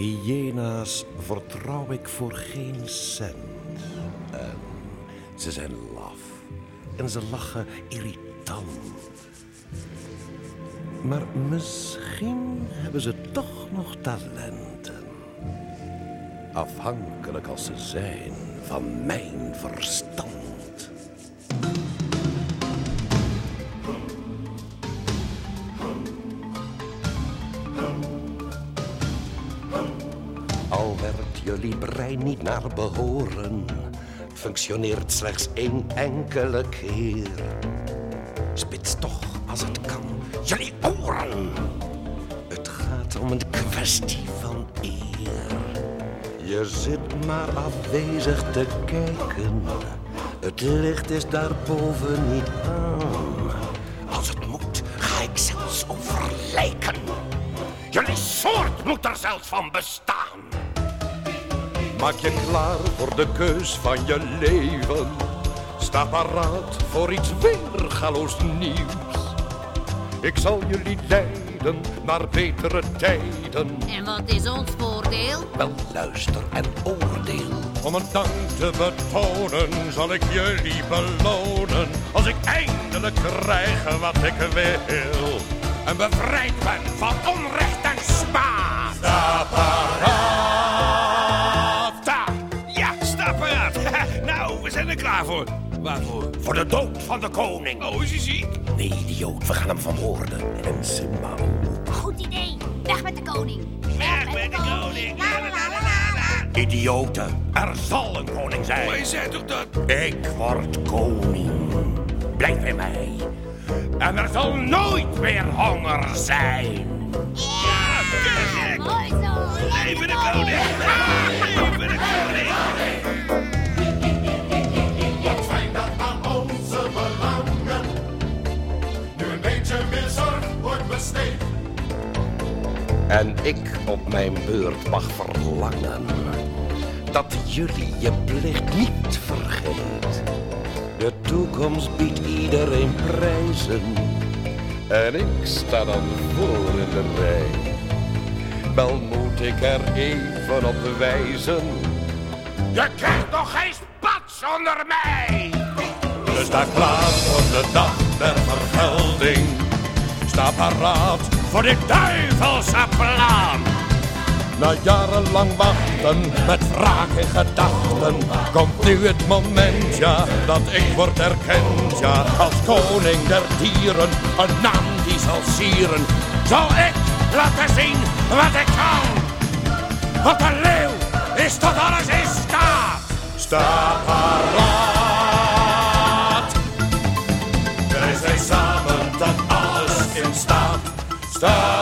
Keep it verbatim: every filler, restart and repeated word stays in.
Hyena's vertrouw ik voor geen cent. En ze zijn laf. En ze lachen irritant. Maar misschien hebben ze toch nog talenten. Afhankelijk als ze zijn van mijn verstand. Al werkt jullie brein niet naar behoren, functioneert slechts één enkele keer. Spits toch als het kan jullie oren. Het gaat om een kwestie van eer. Je zit maar afwezig te kijken. Het licht is daarboven niet aan. Als het moet, ga ik zelfs over lijken. Jullie soort moet er zelfs van bestaan. Maak je klaar voor de keus van je leven. Sta paraat voor iets weergaloos nieuws. Ik zal jullie leiden naar betere tijden. En wat is ons voordeel? Wel, luister en oordeel. Om een dank te betonen zal ik jullie belonen. Als ik eindelijk krijg wat ik wil. En bevrijd ben van onrecht en smaad. Sta paraat. Sta. Ja, sta paraat. Nou, we zijn er klaar voor. Waarvoor? Voor de dood van de koning. Oh, is hij ziek? Nee, idioot, we gaan hem vermoorden. En Simba ook. Goed idee. Weg met de koning. Weg met de koning. La, la, la, la, la. Idioten, er zal een koning zijn. Maar je zei toch dat? Ik word koning. Blijf bij mij. En er zal nooit meer honger zijn. Ja, kijk. Mooi zo. Leven de koning. Leven de koning. Wat fijn dat aan onze belangen nu een beetje meer zorg wordt besteed. En ik op mijn beurt mag verlangen dat jullie je plicht niet vergeet. De toekomst biedt iedereen prijzen en ik sta dan voor in de rij. Wel moet ik er even op wijzen. Je krijgt nog geen spat zonder mij! We staan klaar voor de dag der vergelding. Sta paraat voor dit duivelse plan. Na jarenlang wachten met wraak in gedachten komt nu het moment, ja, dat ik word erkend, ja, als koning der dieren, een naam die zal sieren. Zal ik laten zien wat ik kan, want de leeuw is tot alles in staat. Sta paraat, wij zijn samen tot alles in staat. Sta